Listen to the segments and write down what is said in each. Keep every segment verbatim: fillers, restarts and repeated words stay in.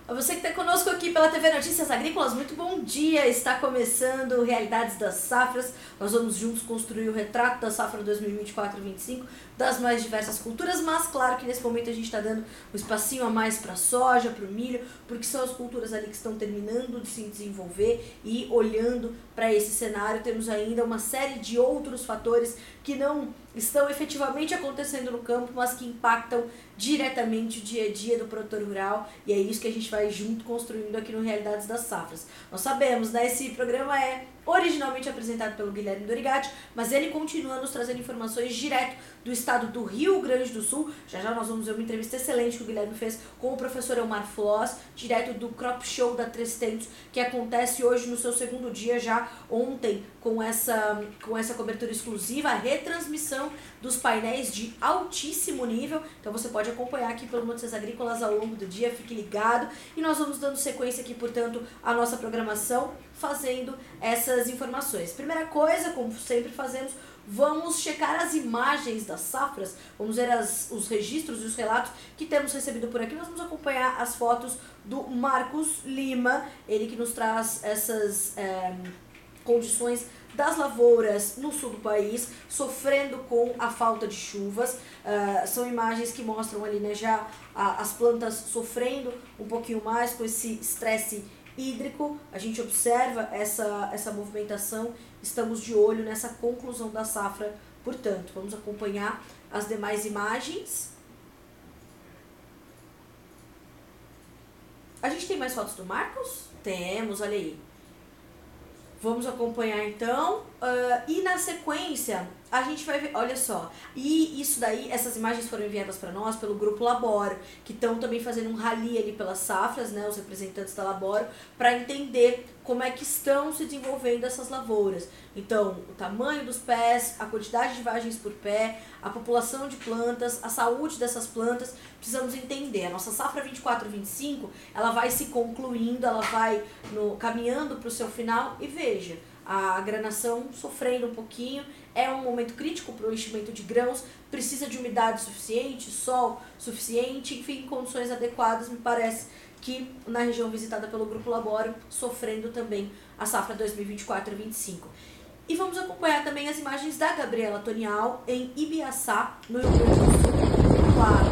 A você que está conosco aqui pela T V Notícias Agrícolas, muito bom dia! Está começando Realidades das Safras. Nós vamos juntos construir o retrato da safra dois mil e vinte e quatro vinte e cinco das mais diversas culturas, mas claro que nesse momento a gente está dando um espacinho a mais para a soja, para o milho, porque são as culturas ali que estão terminando de se desenvolver e olhando para esse cenário temos ainda uma série de outros fatores que não estão efetivamente acontecendo no campo, mas que impactam diretamente o dia a dia do produtor rural, e é isso que a gente vai junto construindo aqui no Realidades das Safras. Nós sabemos, né, esse programa é originalmente apresentado pelo Guilherme Dorigatti, mas ele continua nos trazendo informações direto do estado do Rio Grande do Sul. Já já nós vamos ver uma entrevista excelente que o Guilherme fez com o professor Elmar Floss, direto do Crop Show da Três Tentos, que acontece hoje no seu segundo dia, já ontem, com essa, com essa cobertura exclusiva, a retransmissão dos painéis de altíssimo nível. Então você pode acompanhar aqui pelo Notícias Agrícolas ao longo do dia, fique ligado. E nós vamos dando sequência aqui, portanto, à nossa programação, fazendo essas informações. Primeira coisa, como sempre fazemos, vamos checar as imagens das safras, vamos ver as, os registros e os relatos que temos recebido por aqui. Nós vamos acompanhar as fotos do Marcos Lima, ele que nos traz essas é, condições das lavouras no sul do país, sofrendo com a falta de chuvas. Uh, são imagens que mostram ali, né, já a, as plantas sofrendo um pouquinho mais com esse estresse hídrico. A gente observa essa, essa movimentação, estamos de olho nessa conclusão da safra, portanto, vamos acompanhar as demais imagens. A gente tem mais fotos do Marcos? Temos, olha aí. Vamos acompanhar então, uh, e na sequência a gente vai ver, olha só, e isso daí, essas imagens foram enviadas para nós pelo Grupo Laboro, que estão também fazendo um rally ali pelas safras, né, os representantes da Laboro, para entender como é que estão se desenvolvendo essas lavouras. Então, o tamanho dos pés, a quantidade de vagens por pé, a população de plantas, a saúde dessas plantas, precisamos entender. A nossa safra vinte e quatro vinte e cinco, ela vai se concluindo, ela vai no, caminhando para o seu final e veja, a granação sofrendo um pouquinho, é um momento crítico para o enchimento de grãos, precisa de umidade suficiente, sol suficiente, enfim, condições adequadas. Me parece que na região visitada pelo Grupo Laboro, sofrendo também a safra dois mil e vinte e quatro vinte e cinco. E vamos acompanhar também as imagens da Gabriela Tonial em Ibiaçá, no Rio Grande do Sul. Claro,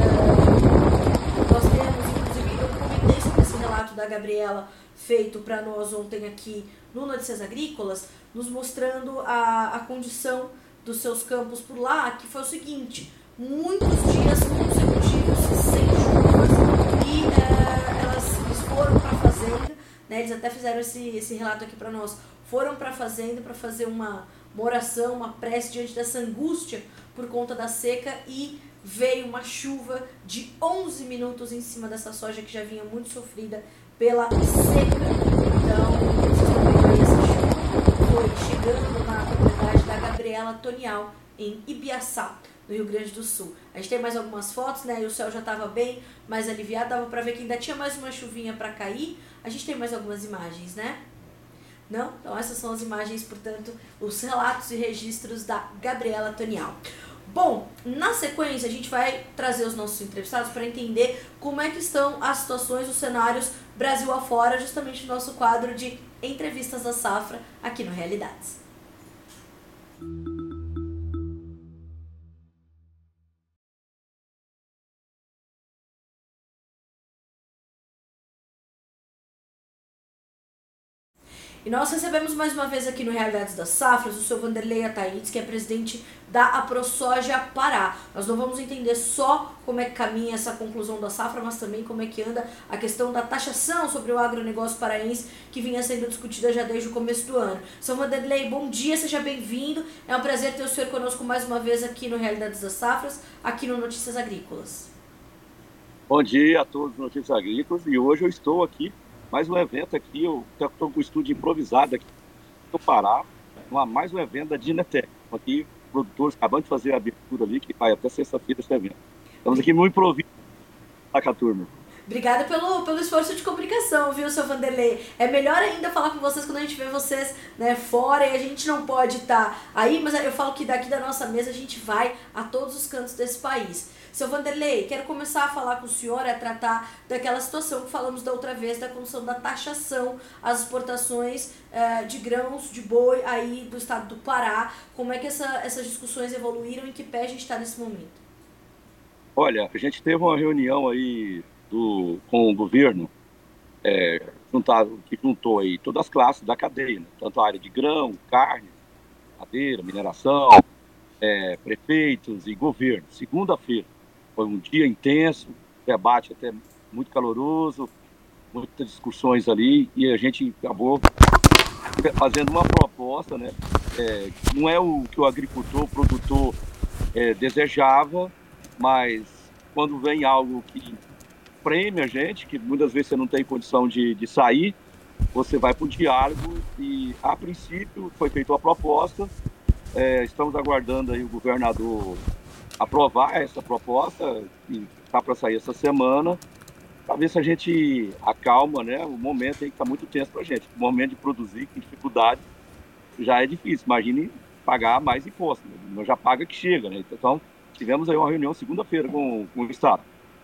é, nós temos, inclusive, eu comentei sobre esse relato da Gabriela feito para nós ontem aqui no Notícias Agrícolas, nos mostrando a, a condição dos seus campos por lá, que foi o seguinte: muitos dias consecutivos sem chuvas e é, elas, eles foram para a fazenda, né, eles até fizeram esse, esse relato aqui para nós, foram para a fazenda para fazer uma, uma oração, uma prece diante dessa angústia por conta da seca, e veio uma chuva de onze minutos em cima dessa soja que já vinha muito sofrida pela seca. Então, vocês estão vendo aí, essa chuva foi chegando na propriedade da Gabriela Tonial, em Ibiaçá, no Rio Grande do Sul. A gente tem mais algumas fotos, né, e o céu já estava bem mais aliviado, dava para ver que ainda tinha mais uma chuvinha para cair. A gente tem mais algumas imagens, né? Não? Então essas são as imagens, portanto, os relatos e registros da Gabriela Tonial. Bom, na sequência a gente vai trazer os nossos entrevistados para entender como é que estão as situações, os cenários Brasil afora, justamente no nosso quadro de entrevistas da safra aqui no Realidades. E nós recebemos mais uma vez aqui no Realidades das Safras o seu Vanderlei Ataídes, que é presidente da AproSoja Pará. Nós não vamos entender só como é que caminha essa conclusão da safra, mas também como é que anda a questão da taxação sobre o agronegócio paraense, que vinha sendo discutida já desde o começo do ano. Seu Vanderlei, bom dia, seja bem-vindo. É um prazer ter o senhor conosco mais uma vez aqui no Realidades das Safras, aqui no Notícias Agrícolas. Bom dia a todos os Notícias Agrícolas, e hoje eu estou aqui mais um evento aqui, eu estou com um estúdio improvisado aqui no Pará, uma, mais um evento da Dinatec, aqui, produtores, acabando de fazer a abertura ali, que vai até sexta-feira esse evento. Estamos aqui no improviso com a turma. Obrigada pelo, pelo esforço de comunicação, viu, seu Vanderlei? É melhor ainda falar com vocês quando a gente vê vocês, né, fora e a gente não pode estar aí, mas eu falo que daqui da nossa mesa a gente vai a todos os cantos desse país. Seu Vanderlei, quero começar a falar com o senhor, a tratar daquela situação que falamos da outra vez, da condição da taxação às exportações eh, de grãos, de boi aí do estado do Pará. Como é que essa, essas discussões evoluíram e em que pé a gente está nesse momento? Olha, a gente teve uma reunião aí do, com o governo, é, juntado, que juntou aí todas as classes da cadeia, né? Tanto a área de grão, carne, madeira, mineração, é, prefeitos e governo. Segunda-feira foi um dia intenso, debate até muito caloroso, muitas discussões ali, e a gente acabou fazendo uma proposta, né? É, não é o que o agricultor, o produtor é, desejava, mas quando vem algo que preme a gente, que muitas vezes você não tem condição de, de sair, você vai para o diálogo e, a princípio, foi feita uma proposta. É, estamos aguardando aí o governador aprovar essa proposta, que está para sair essa semana, para ver se a gente acalma, né? O momento aí que está muito tenso para a gente. O momento de produzir, com dificuldade, já é difícil. Imagine pagar mais imposto, né? Nós já paga que chega, né? Então, tivemos aí uma reunião segunda-feira com, com o Estado.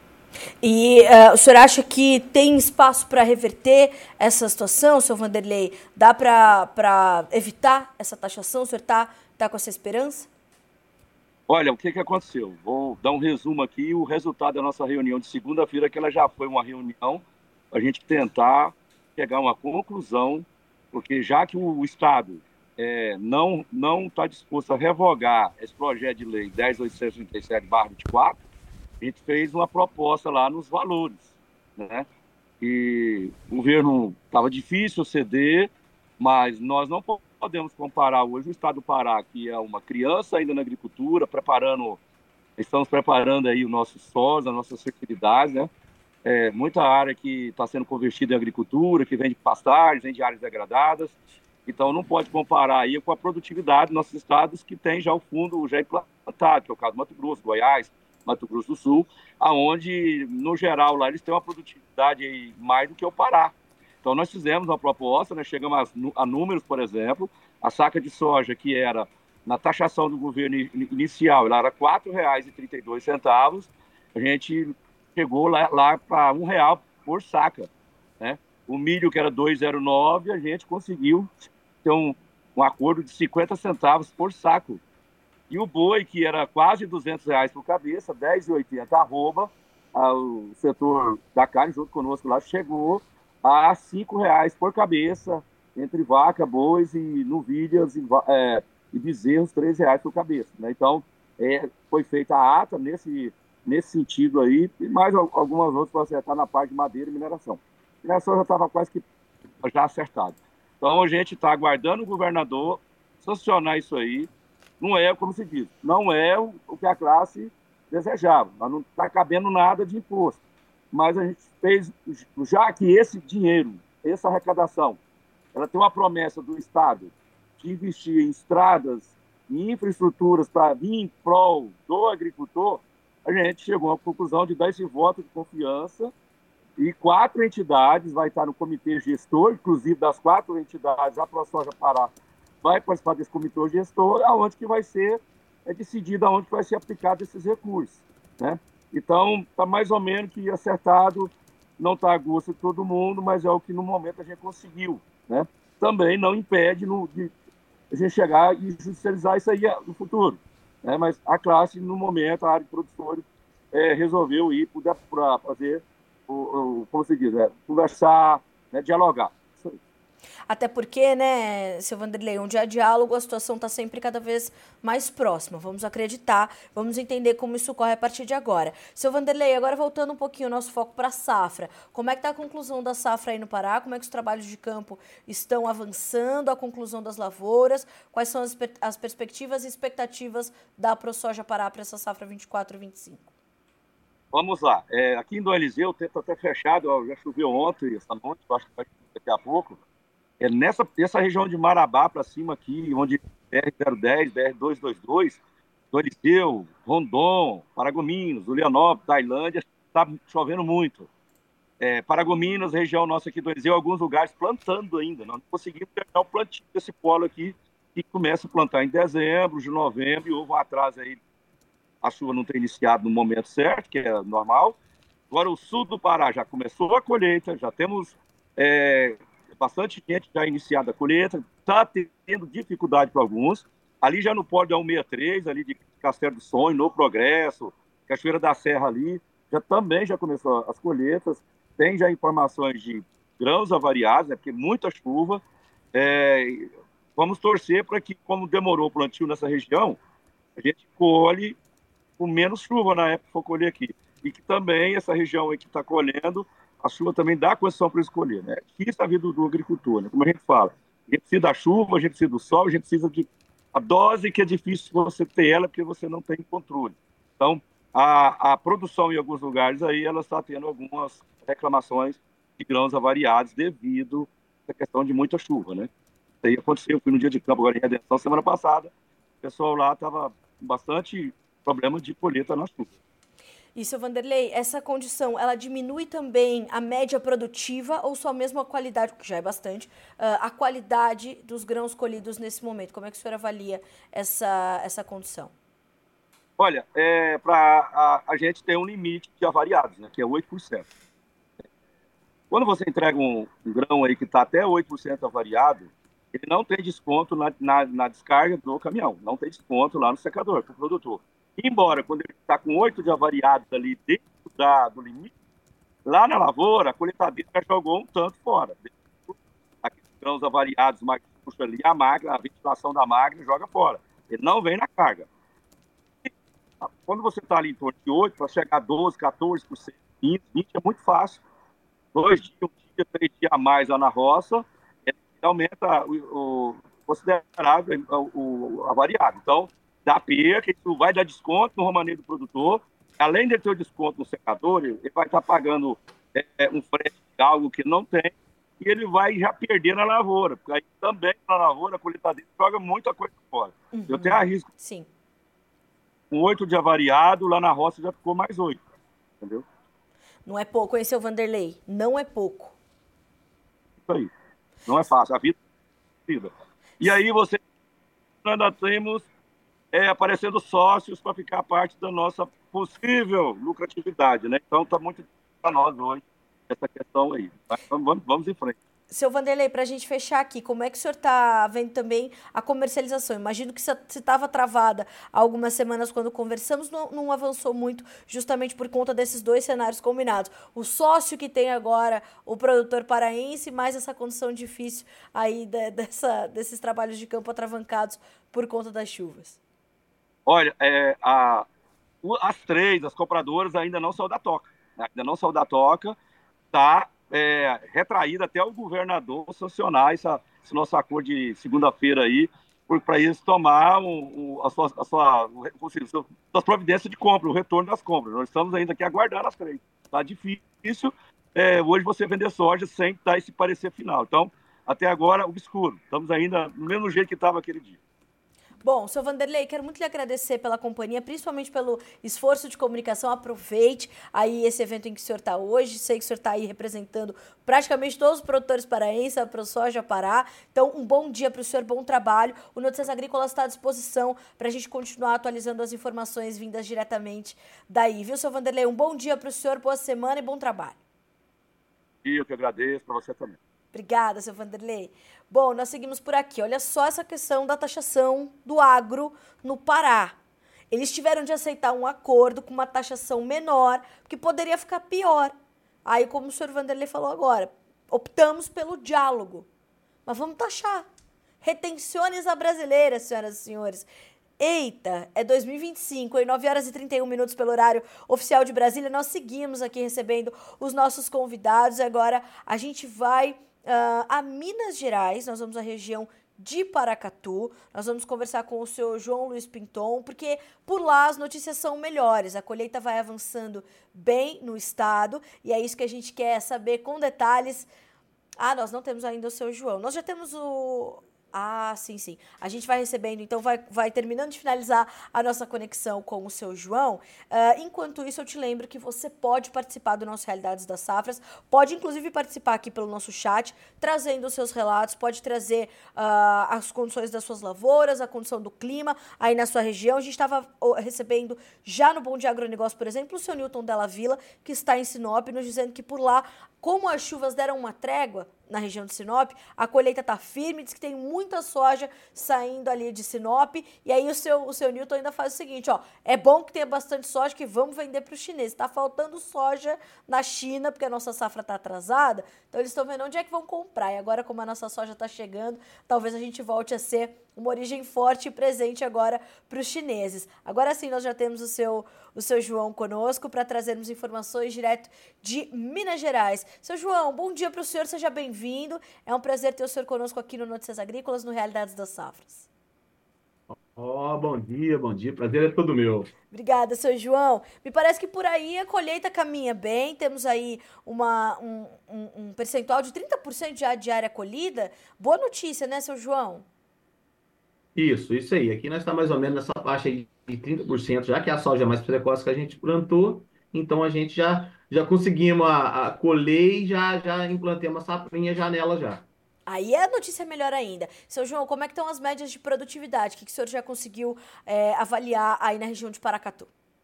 E uh, o senhor acha que tem espaço para reverter essa situação, seu Vanderlei? Dá para evitar essa taxação? O senhor está tá com essa esperança? Olha, o que, que aconteceu? Vou dar um resumo aqui. O resultado da nossa reunião de segunda-feira, que ela já foi uma reunião para a gente tentar chegar a uma conclusão, porque já que o Estado é, não não está disposto a revogar esse projeto de lei dez mil oitocentos e trinta e sete barra vinte e quatro, a gente fez uma proposta lá nos valores, né? E o governo estava difícil ceder, mas nós não podemos comparar hoje o estado do Pará, que é uma criança ainda na agricultura, preparando, estamos preparando aí o nosso solo, as nossas fertilidades, né? É, muita área que está sendo convertida em agricultura, que vem de pastagens, vem de áreas degradadas. Então, não pode comparar aí com a produtividade dos nossos estados que tem já o fundo já implantado, que é o caso do Mato Grosso, Goiás, Mato Grosso do Sul, aonde, no geral, lá eles têm uma produtividade aí mais do que o Pará. Então, nós fizemos uma proposta, né, chegamos a, a números, por exemplo, a saca de soja, que era, na taxação do governo inicial, ela era quatro reais e trinta e dois centavos, a gente chegou lá, lá para um real por saca, né? O milho, que era dois reais e zero nove, a gente conseguiu ter um, um acordo de cinquenta centavos por saco. E o boi, que era quase duzentos reais por cabeça, dez reais e oitenta arroba, o setor da carne, junto conosco lá, chegou a cinco reais por cabeça, entre vaca, bois e novilhas e, é, e bezerros, três reais por cabeça, né? Então, é, foi feita a ata nesse, nesse sentido aí, e mais algumas outras para acertar na parte de madeira e mineração. A mineração já estava quase que já acertado. Então, a gente está aguardando o governador sancionar isso aí. Não é, como se diz, não é o, o que a classe desejava. Mas não está cabendo nada de imposto. Mas a gente fez, já que esse dinheiro, essa arrecadação, ela tem uma promessa do Estado de investir em estradas, em infraestruturas para vir em prol do agricultor, a gente chegou à conclusão de dar esse voto de confiança e quatro entidades, vai estar no comitê gestor, inclusive das quatro entidades, a ProSoja Pará vai participar desse comitê gestor, aonde que vai ser é decidido aonde que vai ser aplicado esses recursos, né? Então, está mais ou menos que acertado, não está a gosto de todo mundo, mas é o que no momento a gente conseguiu, né? Também não impede no, de a gente chegar e judicializar isso aí no futuro, né? Mas a classe, no momento, a área de produtores é, resolveu ir para fazer, o, o, como se diz, é, conversar, né, dialogar. Isso aí. Até porque, né, seu Vanderlei, onde há diálogo, a situação está sempre cada vez mais próxima. Vamos acreditar, vamos entender como isso ocorre a partir de agora. Seu Vanderlei, agora voltando um pouquinho o nosso foco para a safra. Como é que está a conclusão da safra aí no Pará? Como é que os trabalhos de campo estão avançando? A conclusão das lavouras? Quais são as, as perspectivas e expectativas da ProSoja Pará para essa safra vinte e quatro e vinte e cinco? Vamos lá. É, aqui em Dom Eliseu, o tempo está até fechado, ó, já choveu ontem, essa noite, acho que vai daqui a pouco. É nessa essa região de Marabá para cima aqui, onde B R zero dez, B R duzentos e vinte e dois, Dom Eliseu, Rondon, Paragominas, Ulianópolis, Tailândia, está chovendo muito. é, Paragominas, região nossa aqui do Eliseu, alguns lugares plantando ainda. Nós não conseguimos terminar o plantio desse polo aqui, que começa a plantar em dezembro, de novembro, e houve um atraso aí. A chuva não tem iniciado no momento certo, que é normal. Agora, o sul do Pará já começou a colheita, já temos é, bastante gente já iniciada a colheita, está tendo dificuldade para alguns. Ali já no polo da cento e sessenta e três, ali de Castelo do Sonho, no Progresso, Cachoeira da Serra ali, já também já começou as colheitas. Tem já informações de grãos avariados, né, porque muita chuva. É, vamos torcer para que, como demorou o plantio nessa região, a gente colhe com menos chuva na época que for colher aqui. E que também essa região aí que está colhendo, a chuva também dá condição para escolher. Né? É difícil a vida do, do agricultor, né? Como a gente fala. A gente precisa da chuva, a gente precisa do sol, a gente precisa de a dose, que é difícil você ter ela porque você não tem controle. Então, a, a produção em alguns lugares aí, ela está tendo algumas reclamações de grãos avariados devido à questão de muita chuva, né? Isso aí aconteceu, eu fui no dia de campo agora em Redenção, semana passada, o pessoal lá estava com bastante problema de colheita na chuva. E, seu Vanderlei, essa condição, ela diminui também a média produtiva ou só mesmo a qualidade, que já é bastante, uh, a qualidade dos grãos colhidos nesse momento? Como é que o senhor avalia essa, essa condição? Olha, é, pra, a, a gente tem um limite de avariados, né, que é oito por cento. Quando você entrega um, um grão aí que está até oito por cento avariado, ele não tem desconto na, na, na descarga do caminhão, não tem desconto lá no secador, para o produtor. Embora, quando ele está com oito de avariados ali dentro da, do limite, lá na lavoura, a colheitadeira já jogou um tanto fora. Aqueles grãos avariados, mais puxa ali, a máquina, a ventilação da máquina joga fora. Ele não vem na carga. E, quando você está ali em torno de oito, para chegar a doze, quatorze por cento, quinze, vinte, é muito fácil. Dois dias, um dia, três dias a mais lá na roça, ele aumenta o, o considerável o, o avariado. Então, dá perca, isso vai dar desconto no romaneio do produtor. Além de ter o desconto no secador, ele vai estar pagando é, um frete de algo que não tem, e ele vai já perder na lavoura, porque aí também na lavoura a colheitadeira joga muita coisa fora. Uhum. Eu tenho arrisco. Sim. Com oito de avariado, lá na roça já ficou mais oito, entendeu? Não é pouco, hein, seu Vanderlei? Não é pouco. Isso aí. Não é fácil. A vida é vida. E aí você ainda temos é, aparecendo sócios para ficar parte da nossa possível lucratividade, né? Então está muito para nós hoje essa questão aí. Tá? Então vamos, vamos em frente. Seu Vanderlei, para a gente fechar aqui, como é que o senhor está vendo também a comercialização? Imagino que se estava travada há algumas semanas quando conversamos, não, não avançou muito, justamente por conta desses dois cenários combinados. O sócio que tem agora, o produtor paraense, mais essa condição difícil aí de, dessa, desses trabalhos de campo atravancados por conta das chuvas. Olha, é, a, as três, as compradoras ainda não saiu da toca. Né? Ainda não saiu da toca, está... É, retraído até o governador sancionar essa, esse nosso acordo de segunda-feira aí, para eles tomar um, um, a sua, a sua, a suas providências de compra, o retorno das compras. Nós estamos ainda aqui aguardando as três. Está difícil é, hoje você vender soja sem dar esse parecer final. Então, até agora, obscuro. Estamos ainda do mesmo jeito que estava aquele dia. Bom, seu Vanderlei, quero muito lhe agradecer pela companhia, principalmente pelo esforço de comunicação. Aproveite aí esse evento em que o senhor está hoje. Sei que o senhor está aí representando praticamente todos os produtores paraenses, a ProSoja Pará. Então, um bom dia para o senhor, bom trabalho. O Notícias Agrícolas está à disposição para a gente continuar atualizando as informações vindas diretamente daí. Viu, seu Vanderlei? Um bom dia para o senhor, boa semana e bom trabalho. E eu que agradeço, para você também. Obrigada, seu Vanderlei. Bom, nós seguimos por aqui. Olha só essa questão da taxação do agro no Pará. Eles tiveram de aceitar um acordo com uma taxação menor, que poderia ficar pior. Aí, como o senhor Vanderlei falou agora, optamos pelo diálogo. Mas vamos taxar. Retenções à brasileira, senhoras e senhores. Eita, é dois mil e vinte e cinco, em nove horas e trinta e um minutos pelo horário oficial de Brasília. Nós seguimos aqui recebendo os nossos convidados. Agora a gente vai uh, a Minas Gerais, nós vamos à região de Paracatu. Nós vamos conversar com o senhor João Luiz Pinton, porque por lá as notícias são melhores. A colheita vai avançando bem no estado e é isso que a gente quer saber com detalhes. Ah, nós não temos ainda o seu João. Nós já temos o... Ah, sim, sim. A gente vai recebendo, então vai, vai terminando de finalizar a nossa conexão com o seu João. Ah, enquanto isso, eu te lembro que você pode participar do nosso Realidades das Safras, pode inclusive participar aqui pelo nosso chat, trazendo os seus relatos, pode trazer ah, as condições das suas lavouras, a condição do clima aí na sua região. A gente estava recebendo já no Bom Dia Agronegócio, por exemplo, o seu Newton Della Villa, que está em Sinop, nos dizendo que por lá, como as chuvas deram uma trégua na região de Sinop, a colheita está firme, diz que tem muita soja saindo ali de Sinop, e aí o seu, o seu Newton ainda faz o seguinte, ó, é bom que tenha bastante soja, que vamos vender para os chineses, está faltando soja na China, porque a nossa safra está atrasada, então eles estão vendo onde é que vão comprar, e agora como a nossa soja está chegando, talvez a gente volte a ser uma origem forte e presente agora para os chineses. Agora sim, nós já temos o seu, o seu João conosco para trazermos informações direto de Minas Gerais. Seu João, bom dia para o senhor, seja bem-vindo. É um prazer ter o senhor conosco aqui no Notícias Agrícolas, no Realidades das Safras. Ó, bom dia, bom dia. Prazer é todo meu. Obrigada, seu João. Me parece que por aí a colheita caminha bem. Temos aí uma, um, um, um percentual de trinta por cento já de área colhida. Boa notícia, né, seu João? Isso, isso aí. Aqui nós estamos mais ou menos nessa faixa aí de trinta por cento, já que a soja é mais precoce que a gente plantou, então a gente já, já conseguimos a, a colher e já, já implantemos a safrinha já nela já. Aí a notícia é melhor ainda. Seu João, como é que estão as médias de produtividade? O que, que o senhor já conseguiu é, avaliar aí na região de Paracatu?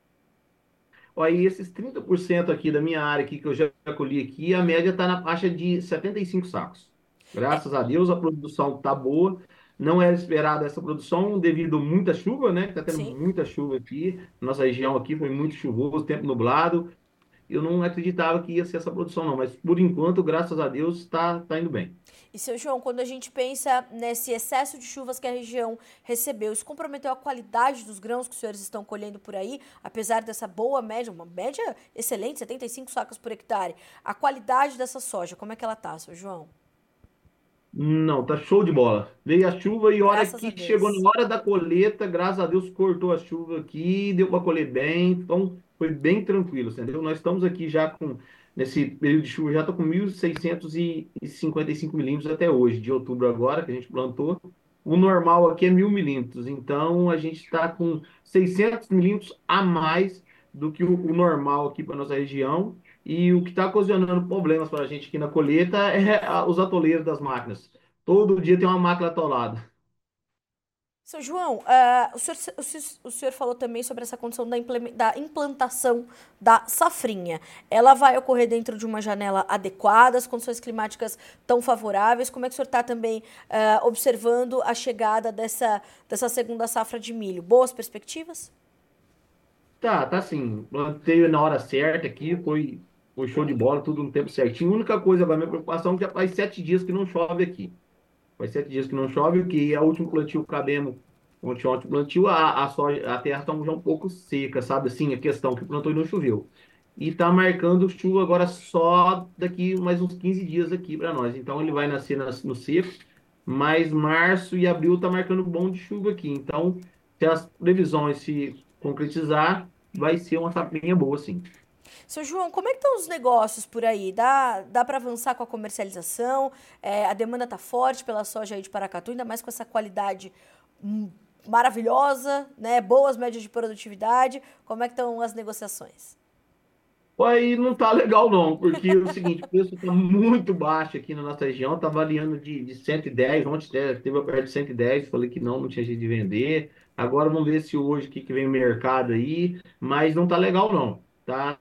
Ó, aí esses trinta por cento aqui da minha área aqui que eu já colhi aqui, a média está na faixa de setenta e cinco sacos. É, Graças a Deus a produção está boa. Não era esperada essa produção devido a muita chuva, né? Está tendo sim. muita chuva aqui. Nossa região aqui foi muito chuvoso, tempo nublado. Eu não acreditava que ia ser essa produção, não. Mas por enquanto, graças a Deus, está tá indo bem. E, seu João, quando a gente pensa nesse excesso de chuvas que a região recebeu, isso comprometeu a qualidade dos grãos que os senhores estão colhendo por aí, apesar dessa boa média, uma média excelente, setenta e cinco sacas por hectare. A qualidade dessa soja, como é que ela tá, seu João? Não, tá show de bola. Veio a chuva e a hora Graças a que chegou Deus. na hora da colheita, graças a Deus cortou a chuva aqui, deu para colher bem, então foi bem tranquilo, entendeu? Nós estamos aqui já com, nesse período de chuva, já está com mil seiscentos e cinquenta e cinco milímetros até hoje, de outubro agora, que a gente plantou. O normal aqui é mil milímetros, então a gente está com seiscentos milímetros a mais do que o, o normal aqui para nossa região. E o que está ocasionando problemas para a gente aqui na colheita é a- os atoleiros das máquinas. Todo dia tem uma máquina atolada. Seu João, ah, o, senhor, o senhor- o senhor falou também sobre essa condição da, implemen- da implantação da safrinha. Ela vai ocorrer dentro de uma janela adequada, as condições climáticas tão favoráveis. Como é que o senhor está também ah, observando a chegada dessa, dessa segunda safra de milho? Boas perspectivas? Tá, tá assim. Plantei na hora certa aqui, foi, foi show de bola, tudo no tempo certinho. A única coisa, agora, minha preocupação é que já faz sete dias que não chove aqui. Faz sete dias que não chove, o que a última plantio que acabemos, ontem, ontem plantio, a, a, soja, a terra está já um pouco seca, sabe? Assim, a questão que plantou e não choveu. E tá marcando chuva agora só daqui mais uns quinze dias aqui para nós. Então ele vai nascer nas- no seco, mas março e abril tá marcando bom de chuva aqui. Então, se as previsões se concretizar, vai ser uma safrinha boa, sim. Seu João, como é que estão os negócios por aí? Dá, dá para avançar com a comercialização? É, a demanda está forte pela soja aí de Paracatu, ainda mais com essa qualidade hum, maravilhosa, né? Boas médias de produtividade. Como é que estão as negociações? Aí não tá legal não, porque é o seguinte, o preço tá muito baixo aqui na nossa região, tá variando de, de cento e dez, ontem te- teve a perto de cento e dez, falei que não, não tinha jeito de vender. Agora vamos ver se hoje o que, que vem o mercado aí, mas não tá legal não, tá?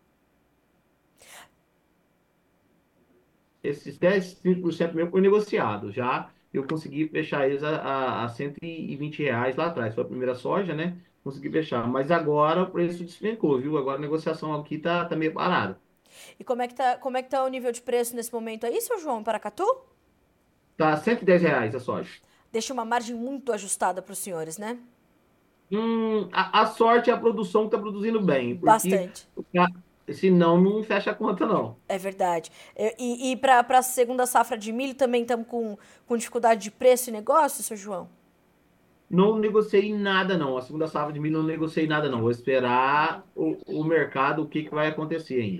Esses dez, quinze por cento mesmo foi negociado, já eu consegui fechar eles a, a, a cento e vinte reais lá atrás, foi a primeira soja, né? Consegui fechar, mas agora o preço despencou, viu? Agora a negociação aqui tá, tá meio parada. E como é que tá, como é que tá o nível de preço nesse momento aí, seu João, em Paracatu? Tá cento e dez reais a soja. Deixa uma margem muito ajustada para os senhores, né? Hum, a, a sorte é a produção que está produzindo bem, porque Bastante. senão não fecha a conta, não. É verdade. E, e para a segunda safra de milho também estamos com, com dificuldade de preço e negócio, seu João? Não negociei nada, não. A segunda safra de milho não negociei nada, não. Vou esperar o, o mercado, o que, que vai acontecer ainda.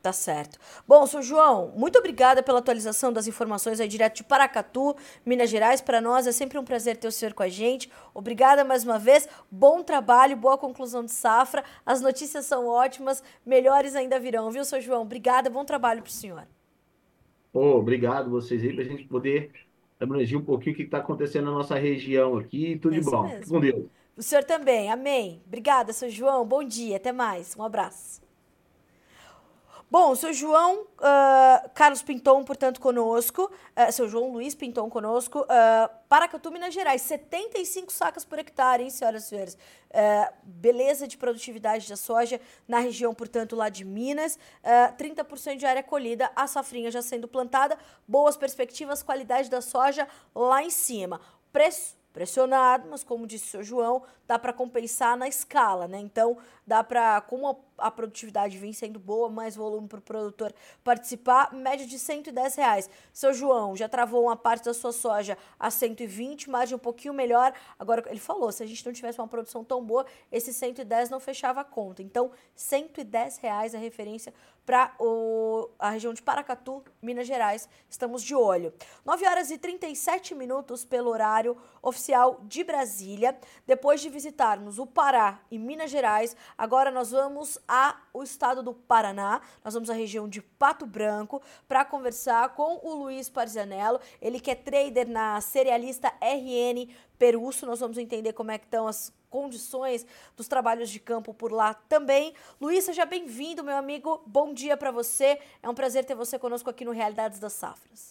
Tá certo. Bom, seu João, muito obrigada pela atualização das informações aí direto de Paracatu, Minas Gerais. Para nós é sempre um prazer ter o senhor com a gente. Obrigada mais uma vez. Bom trabalho, boa conclusão de safra. As notícias são ótimas, melhores ainda virão, viu, seu João? Obrigada, bom trabalho para o senhor. Pô, obrigado vocês aí, para a gente poder abranger um pouquinho o que está acontecendo na nossa região aqui. Tudo É de isso bom. Fique mesmo. com Deus. O senhor também, amém. Obrigada, seu João. Bom dia, até mais. Um abraço. Bom, seu João uh, Carlos Pinton, portanto, conosco, uh, seu João Luiz Pinton conosco, uh, Paracatu, Minas Gerais, setenta e cinco sacas por hectare, hein, senhoras e senhores? Uh, beleza de produtividade da soja na região, portanto, lá de Minas, uh, trinta por cento de área colhida, a safrinha já sendo plantada, boas perspectivas, qualidade da soja lá em cima. Preço pressionado, mas como disse o seu João, dá para compensar na escala, né? Então, dá para, como a, a produtividade vem sendo boa, mais volume para o produtor participar, média de cento e dez reais. Seu João já travou uma parte da sua soja a cento e vinte, margem um pouquinho melhor. Agora, ele falou, se a gente não tivesse uma produção tão boa, esse cento e dez não fechava a conta. Então, cento e dez reais é a referência para a região de Paracatu, Minas Gerais. Estamos de olho. nove horas e trinta e sete minutos pelo horário oficial de Brasília. Depois de visitarmos o Pará e Minas Gerais, agora nós vamos ao estado do Paraná. Nós vamos à região de Pato Branco para conversar com o Luiz Parzanello. Ele que é trader na cerealista R N Perusso. Nós vamos entender como é que estão as condições dos trabalhos de campo por lá também. Luiz, seja bem-vindo, meu amigo. Bom dia para você. É um prazer ter você conosco aqui no Realidades das Safras.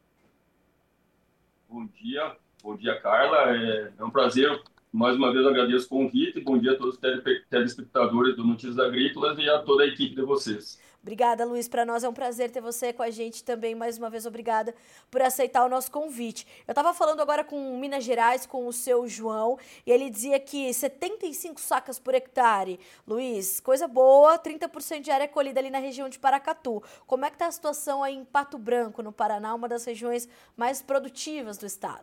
Bom dia, bom dia, Carla. É, é um prazer, mais uma vez agradeço o convite. Bom dia a todos os tele, telespectadores do Notícias Agrícolas e a toda a equipe de vocês. Obrigada, Luiz. Para nós é um prazer ter você com a gente também. Mais uma vez, obrigada por aceitar o nosso convite. Eu estava falando agora com Minas Gerais, com o seu João, e ele dizia que setenta e cinco sacas por hectare. Luiz, coisa boa, trinta por cento de área colhida ali na região de Paracatu. Como é que está a situação aí em Pato Branco, no Paraná, uma das regiões mais produtivas do estado?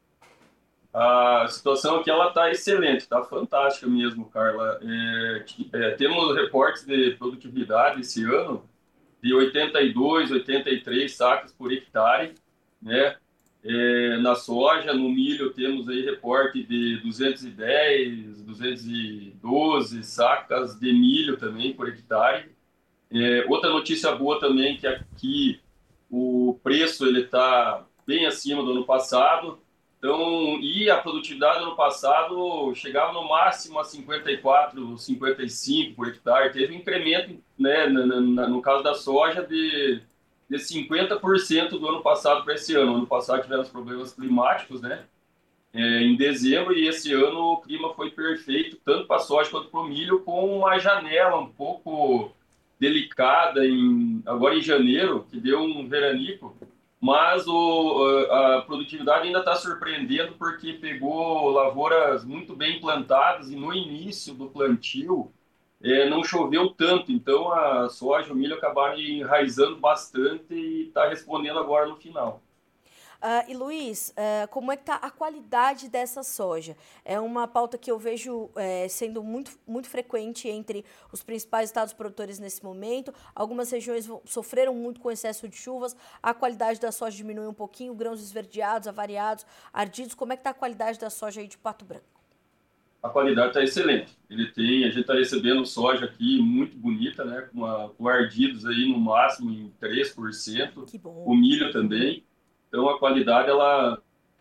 A situação aqui ela está excelente, está fantástica mesmo, Carla. É, é, temos reportes de produtividade esse ano de oitenta e dois, oitenta e três sacas por hectare, né? É, na soja, no milho temos aí reporte de duzentos e dez, duzentos e doze sacas de milho também por hectare. É, outra notícia boa também que aqui o preço ele está bem acima do ano passado. Então, e a produtividade no ano passado chegava no máximo a cinquenta e quatro, cinquenta e cinco por hectare. Teve um incremento, né, na, na, no caso da soja, de, de cinquenta por cento do ano passado para esse ano. Ano passado tivemos problemas climáticos, né, é, em dezembro, e esse ano o clima foi perfeito, tanto para a soja quanto para o milho, com uma janela um pouco delicada em, agora em janeiro, que deu um veranico. Mas o, a produtividade ainda está surpreendendo porque pegou lavouras muito bem plantadas e no início do plantio é, não choveu tanto. Então a soja e o milho acabaram enraizando bastante e está respondendo agora no final. Uh, e Luiz, uh, como é que está a qualidade dessa soja? É uma pauta que eu vejo é, sendo muito, muito frequente entre os principais estados produtores nesse momento. Algumas regiões sofreram muito com excesso de chuvas, a qualidade da soja diminui um pouquinho, grãos esverdeados, avariados, ardidos. Como é que está a qualidade da soja aí de Pato Branco? A qualidade está excelente. Ele tem, a gente está recebendo soja aqui muito bonita, né, com, a, com ardidos aí no máximo em três por cento. Que bom. O milho também. Então, a qualidade, ela...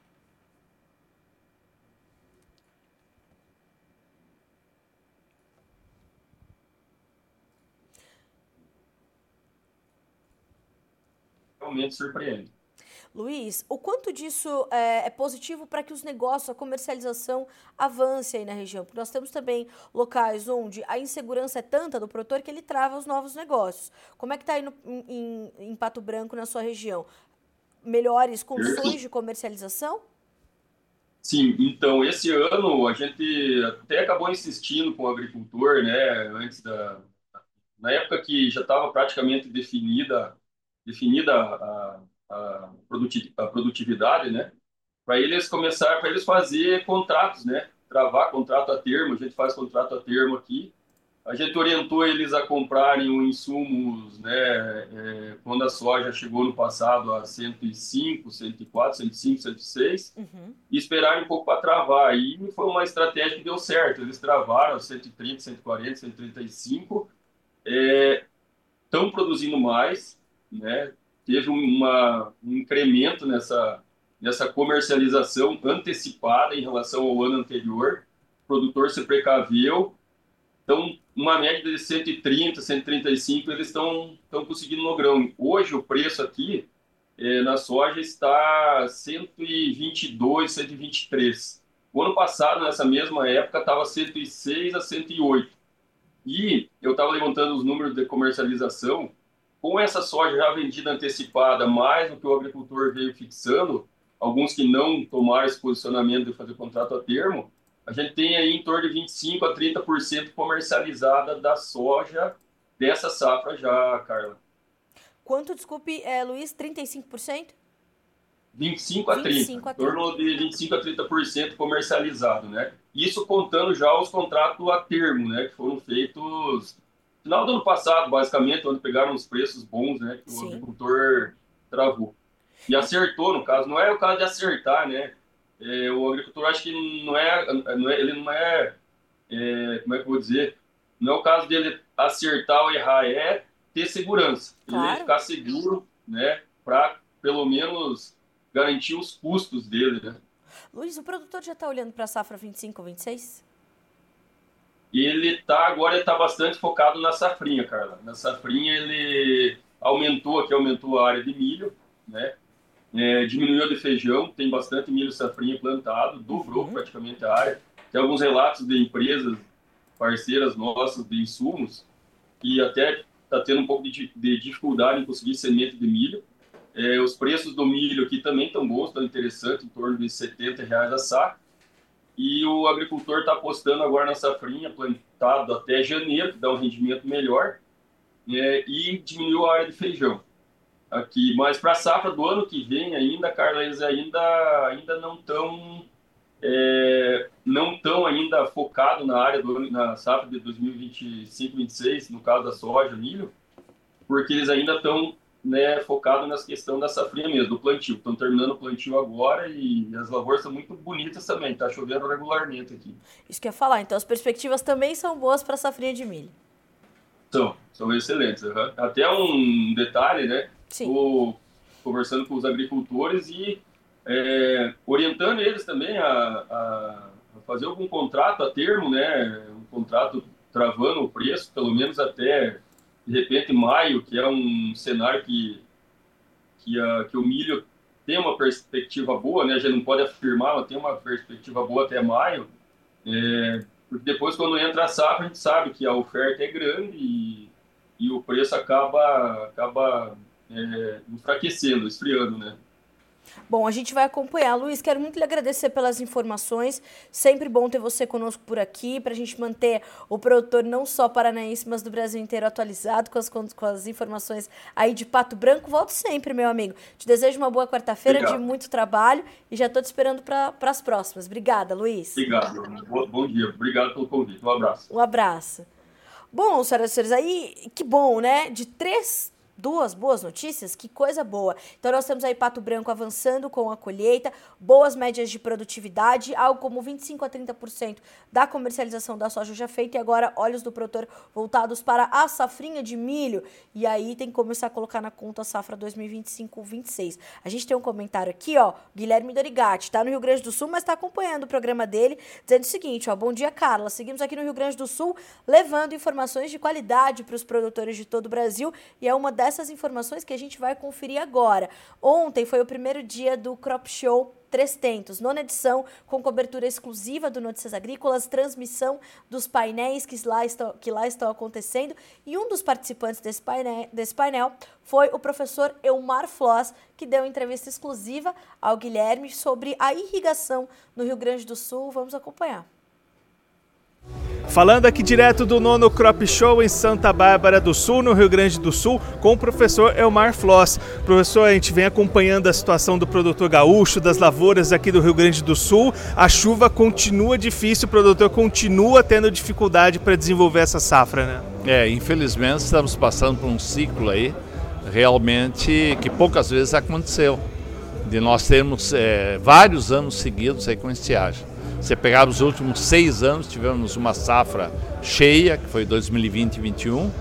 realmente surpreende. Luiz, o quanto disso é, é positivo para que os negócios, a comercialização avance aí na região? Porque nós temos também locais onde a insegurança é tanta do produtor que ele trava os novos negócios. Como é que está aí no, em, em Pato Branco, na sua região? Melhores condições de comercialização? Sim, então esse ano a gente até acabou insistindo com o agricultor, né, antes da, na época que já estava praticamente definida, definida a, a, produti- a produtividade, né, para eles começar, para eles fazer contratos, né, travar contrato a termo. A gente faz contrato a termo aqui A gente orientou eles a comprarem os insumos, né, é, quando a soja chegou no passado a cento e cinco, cento e quatro, cento e cinco, cento e seis, Uhum. e esperarem um pouco para travar. E foi uma estratégia que deu certo. Eles travaram cento e trinta, cento e quarenta, cento e trinta e cinco, estão é, produzindo mais, né? Teve uma, um incremento nessa, nessa comercialização antecipada em relação ao ano anterior. O produtor se precaveu. Então, uma média de cento e trinta, cento e trinta e cinco, eles estão conseguindo no grão. Hoje, o preço aqui é, na soja está cento e vinte e dois, cento e vinte e três. O ano passado, nessa mesma época, estava cento e seis a cento e oito. E eu estava levantando os números de comercialização. Com essa soja já vendida antecipada, mais do que o agricultor veio fixando, alguns que não tomaram esse posicionamento de fazer contrato a termo, a gente tem aí em torno de vinte e cinco a trinta por cento comercializada da soja dessa safra já, Carla. Quanto, desculpe, é, Luiz, trinta e cinco por cento? vinte e cinco a trinta por cento, vinte e cinco a em torno de vinte e cinco a trinta por cento comercializado, né? Isso contando já os contratos a termo, né, que foram feitos no final do ano passado, basicamente, onde pegaram os preços bons, né, que o Sim. agricultor travou. E acertou, no caso, não é o caso de acertar, né? É, o agricultor acho que não é, não é ele não é, é, como é que eu vou dizer, não é o caso dele acertar ou errar, é ter segurança, Claro. ele ficar seguro, né, para pelo menos garantir os custos dele, né? Luiz, o produtor já está olhando para a safra vinte e cinco, vinte e seis? Ele tá agora ele tá bastante focado na safrinha, Carla. Na safrinha ele aumentou aqui, aumentou a área de milho, né? É, diminuiu a de feijão, tem bastante milho safrinha plantado, dobrou Uhum. praticamente a área. Tem alguns relatos de empresas parceiras nossas de insumos que até está tendo um pouco de, de dificuldade em conseguir semente de milho. É, os preços do milho aqui também estão bons, estão interessantes, em torno de setenta reais a saca. E o agricultor está apostando agora na safrinha, plantado até janeiro, que dá um rendimento melhor, é, e diminuiu a área de feijão aqui. Mas para a safra do ano que vem ainda, Carla, eles ainda, ainda não estão é, não tão ainda focado na área do na safra de dois mil e vinte e cinco, vinte e seis, no caso da soja, milho, porque eles ainda estão, né, focados nessa questão da safrinha mesmo, do plantio. Estão terminando o plantio agora e as lavouras são muito bonitas também. Está chovendo regularmente aqui. Isso que eu ia falar. Então, as perspectivas também são boas para a safrinha de milho. São, são excelentes. Uhum. Até um detalhe, né? Estou conversando com os agricultores e é, orientando eles também a, a, a fazer algum contrato a termo, né? Um contrato travando o preço, pelo menos até, de repente, maio, que é um cenário que, que, a, que o milho tem uma perspectiva boa, né? A gente não pode afirmar, mas tem uma perspectiva boa até maio. É, porque depois, quando entra a safra, a gente sabe que a oferta é grande e, e o preço acaba, acaba é, enfraquecendo, esfriando, né? Bom, a gente vai acompanhar. Luiz, quero muito lhe agradecer pelas informações. Sempre bom ter você conosco por aqui, para a gente manter o produtor não só paranaense, mas do Brasil inteiro atualizado com as, com as informações aí de Pato Branco. Volto sempre, meu amigo. Te desejo uma boa quarta-feira de muito trabalho e já estou te esperando para as próximas. Obrigada, Luiz. Obrigado. Bom, bom dia. Obrigado pelo convite. Um abraço. Um abraço. Bom, senhoras e senhores, aí, que bom, né? De três... Duas boas notícias, que coisa boa. Então nós temos aí Pato Branco avançando com a colheita, boas médias de produtividade, algo como vinte e cinco a trinta por cento da comercialização da soja já feita e agora olhos do produtor voltados para a safrinha de milho. E aí tem que começar a colocar na conta a safra dois mil e vinte e cinco, vinte e seis. A gente tem um comentário aqui, ó, Guilherme Dorigatti, tá no Rio Grande do Sul, mas tá acompanhando o programa dele, dizendo o seguinte, ó, bom dia, Carla, seguimos aqui no Rio Grande do Sul, levando informações de qualidade para os produtores de todo o Brasil e é uma dessas informações que a gente vai conferir agora. Ontem foi o primeiro dia do Crop Show Três Tentos, nona edição, com cobertura exclusiva do Notícias Agrícolas, transmissão dos painéis que lá estão, que lá estão acontecendo, e um dos participantes desse painel, desse painel foi o professor Elmar Floss, que deu entrevista exclusiva ao Guilherme sobre a irrigação no Rio Grande do Sul. Vamos acompanhar. Falando aqui direto do nono Crop Show em Santa Bárbara do Sul, no Rio Grande do Sul, com o professor Elmar Floss. Professor, a gente vem acompanhando a situação do produtor gaúcho, das lavouras aqui do Rio Grande do Sul. A chuva continua difícil, o produtor continua tendo dificuldade para desenvolver essa safra, né? É, infelizmente estamos passando por um ciclo aí, realmente, que poucas vezes aconteceu. De nós termos é, vários anos seguidos aí com estiagem. Você pegar os últimos seis anos, tivemos uma safra cheia, que foi dois mil e vinte e vinte e um,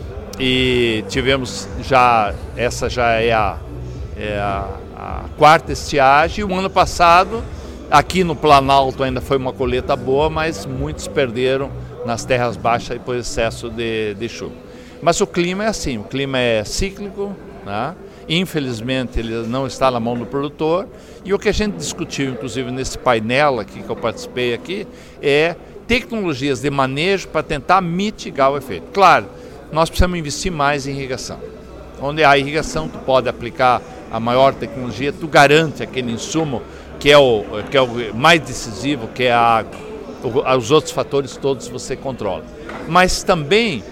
e tivemos já, essa já é a, é a, a quarta estiagem. E o ano passado, aqui no Planalto ainda foi uma colheita boa, mas muitos perderam nas terras baixas por excesso de, de chuva. Mas o clima é assim, o clima é cíclico, né? Infelizmente ele não está na mão do produtor, e o que a gente discutiu inclusive nesse painel aqui que eu participei aqui é tecnologias de manejo para tentar mitigar o efeito. Claro, nós precisamos investir mais em irrigação. Onde a irrigação tu pode aplicar a maior tecnologia, tu garante aquele insumo que é o, que é o mais decisivo, que é a água. Os outros fatores todos você controla. Mas também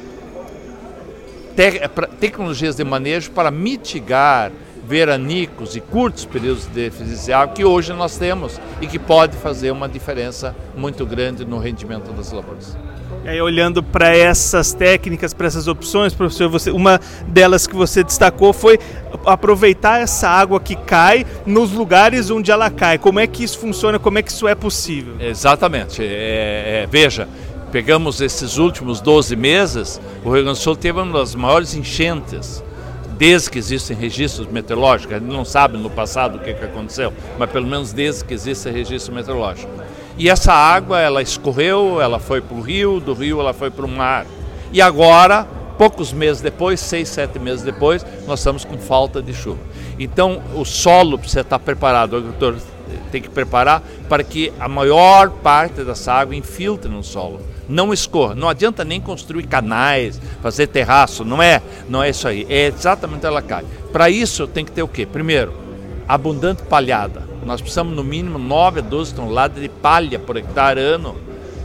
Te- tecnologias de manejo para mitigar veranicos e curtos períodos de deficiência de água que hoje nós temos e que pode fazer uma diferença muito grande no rendimento das lavouras. E aí, olhando para essas técnicas, para essas opções, professor, você, uma delas que você destacou foi aproveitar essa água que cai nos lugares onde ela cai. Como é que isso funciona? Como é que isso é possível? Exatamente. É, é, veja, pegamos esses últimos doze meses, o Rio Grande do Sul teve uma das maiores enchentes, desde que existem registros meteorológicos. A gente não sabe no passado o que, que aconteceu, mas pelo menos desde que existe registro meteorológico. E essa água, ela escorreu, ela foi para o rio, do rio ela foi para o mar. E agora, poucos meses depois, seis, sete meses depois, nós estamos com falta de chuva. Então, o solo precisa estar preparado, o agricultor tem que preparar para que a maior parte dessa água infiltre no solo, não escorra. Não adianta nem construir canais, fazer terraço, não é, não é isso aí, é exatamente ela cai. Para isso tem que ter o quê? Primeiro, abundante palhada. Nós precisamos no mínimo nove a doze toneladas de palha por hectare ano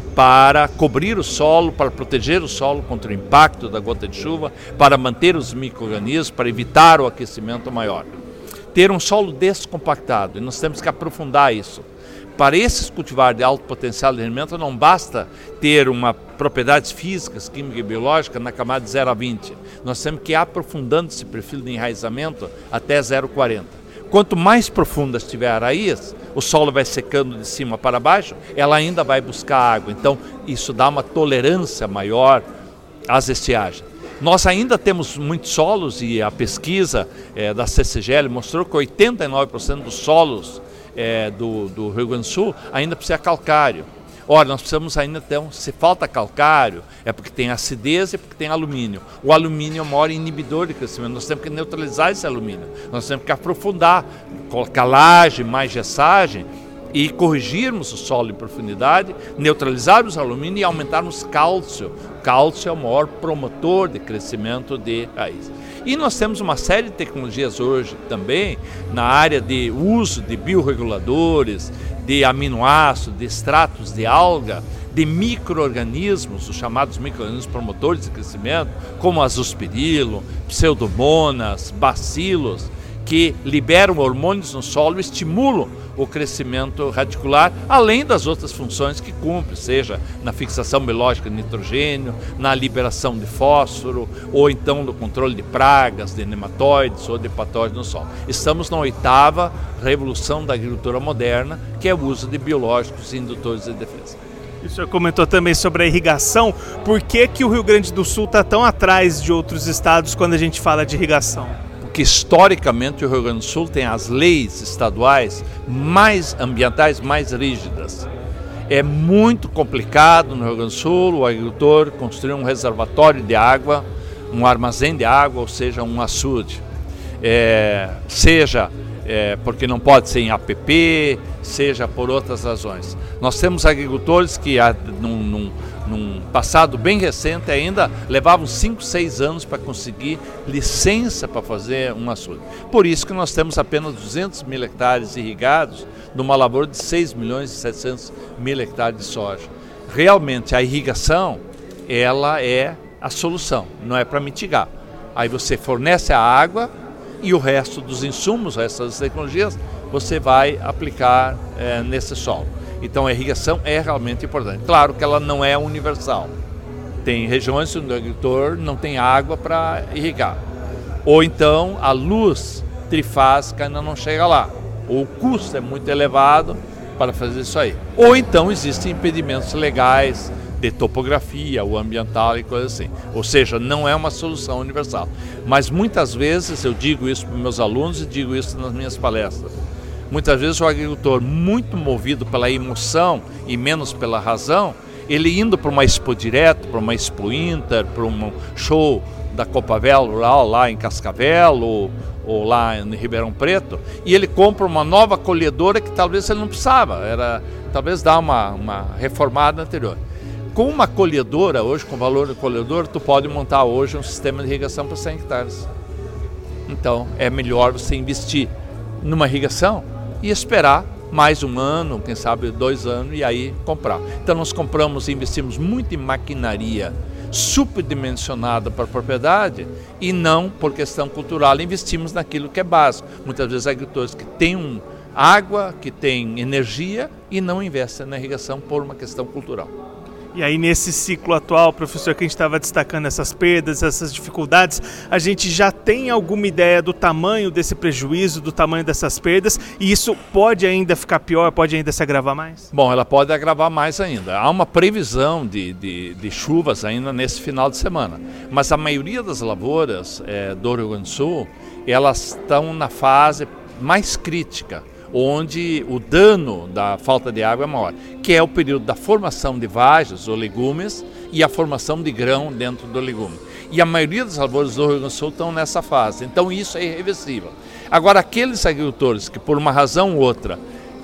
para cobrir o solo, para proteger o solo contra o impacto da gota de chuva, para manter os micro-organismos, para evitar o aquecimento maior. Ter um solo descompactado, e nós temos que aprofundar isso. Para esses cultivares de alto potencial de rendimento, não basta ter uma propriedades físicas, químicas e biológicas na camada de zero a vinte. Nós temos que ir aprofundando esse perfil de enraizamento até zero vírgula quarenta. Quanto mais profunda estiver a raiz, o solo vai secando de cima para baixo, ela ainda vai buscar água. Então, isso dá uma tolerância maior às estiagens. Nós ainda temos muitos solos, e a pesquisa é, da C C G L mostrou que oitenta e nove por cento dos solos é, do, do Rio Grande do Sul ainda precisa calcário. Ora, nós precisamos ainda, então, se falta calcário, é porque tem acidez e porque tem alumínio. O alumínio é o maior inibidor de crescimento, nós temos que neutralizar esse alumínio, nós temos que aprofundar, colocar laje, mais gessagem, e corrigirmos o solo em profundidade, neutralizarmos o alumínio e aumentarmos cálcio. Cálcio é o maior promotor de crescimento de raiz. E nós temos uma série de tecnologias hoje também na área de uso de biorreguladores, de aminoácidos, de extratos de alga, de micro-organismos, os chamados micro-organismos promotores de crescimento, como azospirilo, pseudomonas, bacilos, que liberam hormônios no solo e estimulam o crescimento radicular, além das outras funções que cumpre, seja na fixação biológica de nitrogênio, na liberação de fósforo, ou então no controle de pragas, de nematóides ou de patógenos no solo. Estamos na oitava revolução da agricultura moderna, que é o uso de biológicos e indutores de defesa. O senhor comentou também sobre a irrigação. Por que que o Rio Grande do Sul está tão atrás de outros estados quando a gente fala de irrigação? Que historicamente o Rio Grande do Sul tem as leis estaduais mais ambientais mais rígidas. É muito complicado no Rio Grande do Sul o agricultor construir um reservatório de água, um armazém de água, ou seja, um açude. É, seja é, porque não pode ser em A P P, seja por outras razões. Nós temos agricultores que num, num, num passado bem recente ainda levavam cinco, seis anos para conseguir licença para fazer um açude. Por isso que nós temos apenas duzentos mil hectares irrigados numa lavoura de seis milhões e setecentos mil hectares de soja. realmente a irrigação, ela é a solução, não é para mitigar. Aí você fornece a água e o resto dos insumos, o resto das tecnologias, você vai aplicar é, nesse solo. Então a irrigação é realmente importante. Claro que ela não é universal. Tem regiões onde o agricultor não tem água para irrigar. Ou então a luz trifásica ainda não chega lá. Ou o custo é muito elevado para fazer isso aí. Ou então existem impedimentos legais de topografia, ou ambiental e coisas assim. Ou seja, não é uma solução universal. Mas muitas vezes eu digo isso para meus alunos e digo isso nas minhas palestras. Muitas vezes o agricultor, muito movido pela emoção e menos pela razão, ele indo para uma Expo Direto, para uma Expo Inter, para um show da Copavel Rural lá em Cascavel ou, ou lá em Ribeirão Preto, e ele compra uma nova colhedora que talvez ele não precisava, era talvez dar uma, uma reformada anterior. Com uma colhedora, hoje, com valor de colhedora, tu pode montar hoje um sistema de irrigação para cem hectares. Então, é melhor você investir numa irrigação e esperar mais um ano, quem sabe dois anos, e aí comprar. Então, nós compramos e investimos muito em maquinaria superdimensionada para a propriedade e não por questão cultural, investimos naquilo que é básico. Muitas vezes agricultores que têm um, água, que têm energia e não investem na irrigação por uma questão cultural. E aí nesse ciclo atual, professor, que a gente estava destacando essas perdas, essas dificuldades, a gente já tem alguma ideia do tamanho desse prejuízo, do tamanho dessas perdas, e isso pode ainda ficar pior, pode ainda se agravar mais? Bom, ela pode agravar mais ainda. Há uma previsão de, de, de chuvas ainda nesse final de semana, mas a maioria das lavouras é, do Rio Grande do Sul, elas estão na fase mais crítica, onde o dano da falta de água é maior, que é o período da formação de vagens ou legumes e a formação de grão dentro do legume. E a maioria das lavouras do Rio Grande do Sul estão nessa fase, então isso é irreversível. Agora, aqueles agricultores que por uma razão ou outra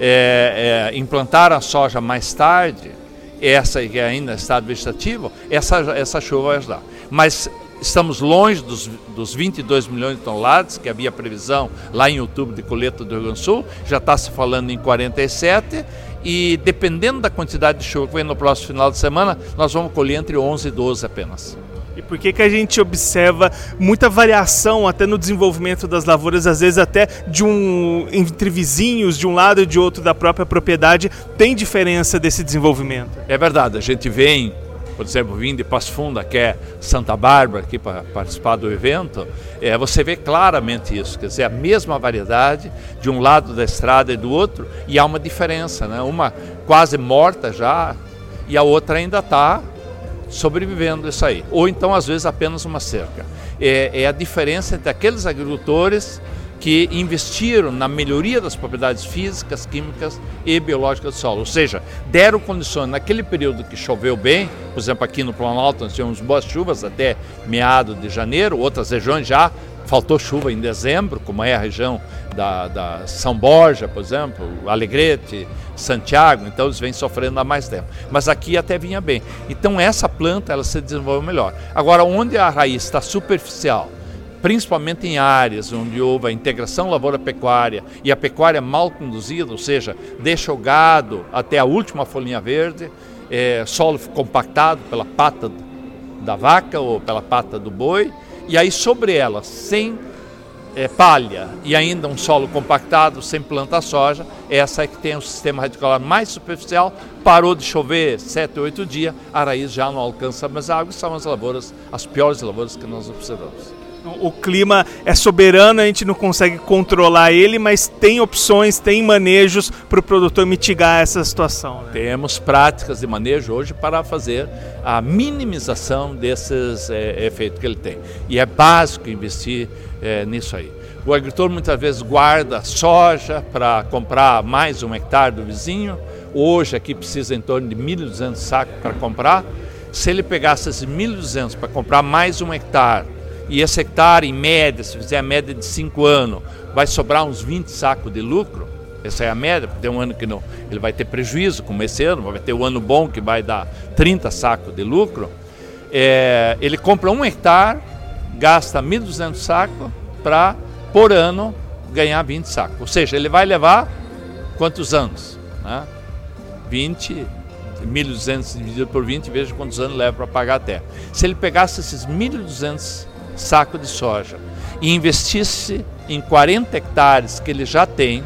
é, é, implantaram a soja mais tarde, essa que ainda é estado vegetativo, essa, essa chuva vai ajudar. Mas estamos longe dos, dos vinte e dois milhões de toneladas, que havia previsão lá em outubro de colheita do Rio Grande do Sul, já está se falando em quarenta e sete, e dependendo da quantidade de chuva que vem no próximo final de semana, nós vamos colher entre onze e doze apenas. E por que que a gente observa muita variação até no desenvolvimento das lavouras, às vezes até de um entre vizinhos, de um lado e de outro da própria propriedade, tem diferença desse desenvolvimento? É verdade, a gente vem, por exemplo, vindo de Passo Fundo, que é Santa Bárbara, aqui para participar do evento, é, você vê claramente isso, quer dizer, a mesma variedade de um lado da estrada e do outro, e há uma diferença, né? Uma quase morta já, e a outra ainda está sobrevivendo isso aí, ou então às vezes apenas uma cerca. É, é a diferença entre aqueles agricultores que investiram na melhoria das propriedades físicas, químicas e biológicas do solo, ou seja, deram condições naquele período que choveu bem, por exemplo aqui no Planalto nós tivemos boas chuvas até meado de janeiro, outras regiões já faltou chuva em dezembro, como é a região da, da São Borja, por exemplo, Alegrete, Santiago, então eles vêm sofrendo há mais tempo. Mas aqui até vinha bem. Então essa planta ela se desenvolveu melhor. Agora, onde a raiz está superficial, principalmente em áreas onde houve a integração lavoura-pecuária e a pecuária mal conduzida, ou seja, deixa o gado até a última folhinha verde, é, solo compactado pela pata da vaca ou pela pata do boi, e aí sobre ela, sem é, palha e ainda um solo compactado, sem plantar soja, essa é que tem o sistema radicular mais superficial, parou de chover sete, oito dias, a raiz já não alcança mais água, são as lavouras, as piores lavouras que nós observamos. O clima é soberano, a gente não consegue controlar ele, mas tem opções, tem manejos para o produtor mitigar essa situação, né? Temos práticas de manejo hoje para fazer a minimização desses é, efeitos que ele tem. E é básico investir é, nisso aí. O agricultor muitas vezes guarda soja para comprar mais um hectare do vizinho. Hoje aqui precisa em torno de mil e duzentos sacos para comprar. Se ele pegasse esses mil e duzentos para comprar mais um hectare, e esse hectare, em média, se fizer a média de cinco anos, vai sobrar uns vinte sacos de lucro. Essa é a média, porque tem um ano que não, ele vai ter prejuízo, como esse ano, vai ter um ano bom que vai dar trinta sacos de lucro. É, ele compra um hectare, gasta mil e duzentos sacos para, por ano, ganhar vinte sacos. Ou seja, ele vai levar quantos anos? Né? vinte, mil e duzentos dividido por vinte, veja quantos anos leva para pagar a terra. Se ele pegasse esses mil e duzentos sacos de soja e investisse em quarenta hectares que ele já tem,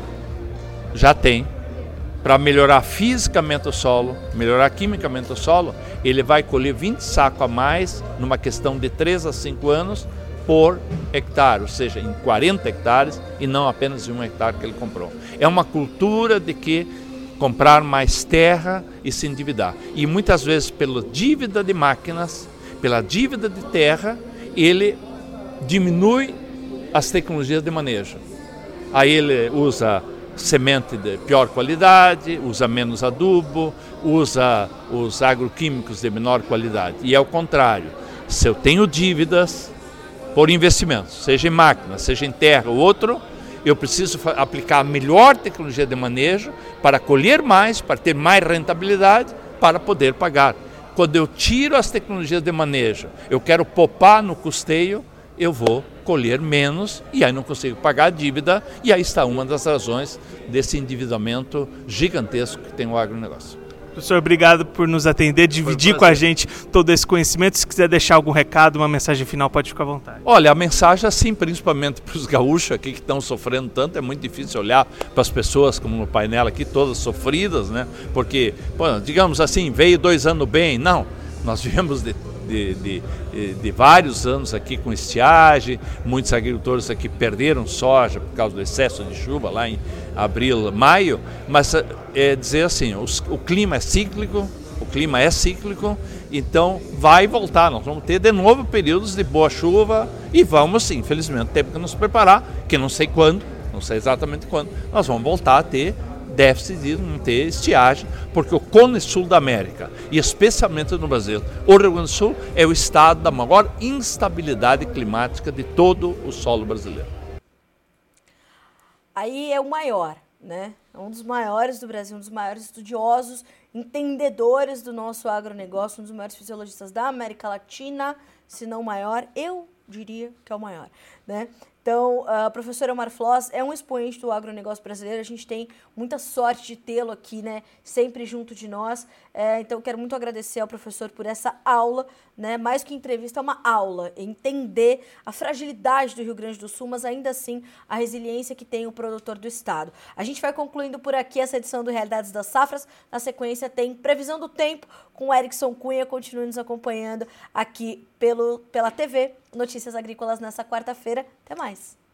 já tem, para melhorar fisicamente o solo, melhorar quimicamente o solo, ele vai colher vinte sacos a mais numa questão de três a cinco anos por hectare, ou seja, em quarenta hectares e não apenas em um hectare que ele comprou. É uma cultura de que comprar mais terra e se endividar. E muitas vezes pela dívida de máquinas, pela dívida de terra, ele diminui as tecnologias de manejo. Aí ele usa semente de pior qualidade, usa menos adubo, usa os agroquímicos de menor qualidade. E é o contrário. Se eu tenho dívidas por investimentos, seja em máquina, seja em terra ou outro, eu preciso aplicar a melhor tecnologia de manejo para colher mais, para ter mais rentabilidade, para poder pagar. Quando eu tiro as tecnologias de manejo, eu quero poupar no custeio, eu vou colher menos e aí não consigo pagar a dívida, e aí está uma das razões desse endividamento gigantesco que tem o agronegócio. Professor, obrigado por nos atender, dividir com a gente todo esse conhecimento. Se quiser deixar algum recado, uma mensagem final, pode ficar à vontade. Olha, a mensagem assim, principalmente para os gaúchos aqui que estão sofrendo tanto, é muito difícil olhar para as pessoas, como no painel aqui, todas sofridas, né? Porque, bom, digamos assim, veio dois anos bem, não, nós viemos de De, de, de vários anos aqui com estiagem, muitos agricultores aqui perderam soja por causa do excesso de chuva lá em abril, maio, mas é dizer assim, os, o clima é cíclico, o clima é cíclico, então vai voltar, nós vamos ter de novo períodos de boa chuva e vamos, infelizmente, ter que nos preparar, que não sei quando, não sei exatamente quando, nós vamos voltar a ter déficit de não ter estiagem, porque o Cone Sul da América, e especialmente no Brasil, o Rio Grande do Sul é o estado da maior instabilidade climática de todo o solo brasileiro. Aí é o maior, né? É um dos maiores do Brasil, um dos maiores estudiosos, entendedores do nosso agronegócio, um dos maiores fisiologistas da América Latina, se não o maior, eu diria que é o maior, né? Então, o professor Elmar Floss é um expoente do agronegócio brasileiro, a gente tem muita sorte de tê-lo aqui, né, sempre junto de nós, é, então quero muito agradecer ao professor por essa aula, né, mais que entrevista, é uma aula, entender a fragilidade do Rio Grande do Sul, mas ainda assim a resiliência que tem o produtor do estado. A gente vai concluindo por aqui essa edição do Realidades das Safras, na sequência tem Previsão do Tempo com o Erickson Cunha, continue nos acompanhando aqui pelo, pela T V Notícias Agrícolas nessa quarta-feira. Até mais!